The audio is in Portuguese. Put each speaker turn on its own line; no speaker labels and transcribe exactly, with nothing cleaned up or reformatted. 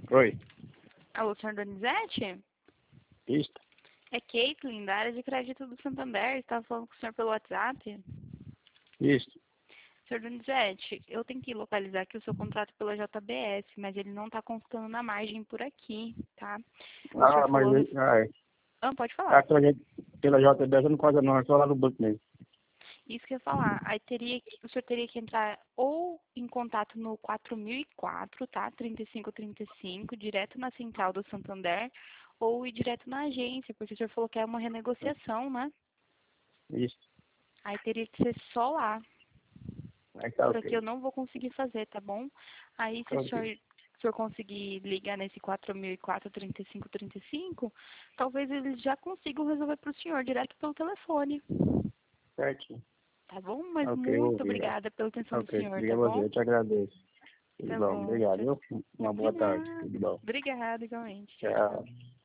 Oi.
Alô, senhor Donizete?
Isso.
É Caitlin, da área de crédito do Santander. Estava falando com o senhor pelo WhatsApp.
Isso.
senhor Donizete, eu tentei localizar aqui o seu contrato pela J B S, mas ele não está constando na margem por aqui, tá? O
Ah,
senhor
mas
falou...
ah, é.
Ah, pode
Ah,
falar.
pela, J- pela J B S eu não conta não, é só lá no banco mesmo.
Isso que eu ia falar. Aí teria que, o senhor teria que entrar ou em contato no quatro mil e quatro, tá? trinta e cinco trinta e cinco, direto na central do Santander, ou ir direto na agência, porque o senhor falou que é uma renegociação, né?
Isso.
Aí teria que ser só lá.
Aí tá
Por aqui eu
ok.
não vou conseguir fazer, tá bom? Aí se
Tá
o senhor,
ok.
se o senhor conseguir ligar nesse quatro mil e quatro, trinta e cinco trinta e cinco, talvez eles já consigam resolver para o senhor direto pelo telefone.
Certinho.
Tá bom? Mas
Ok, eu
muito
ouvi.
obrigada pela atenção do
Ok,
senhor,
liga
tá
você,
bom?
eu te agradeço. Tudo
Tá
bom,
bom.
obrigado,
Tchau.
viu? Uma
De
boa tarde,
nada.
tudo bom.
Obrigada, igualmente. Tchau, tchau.
Tchau.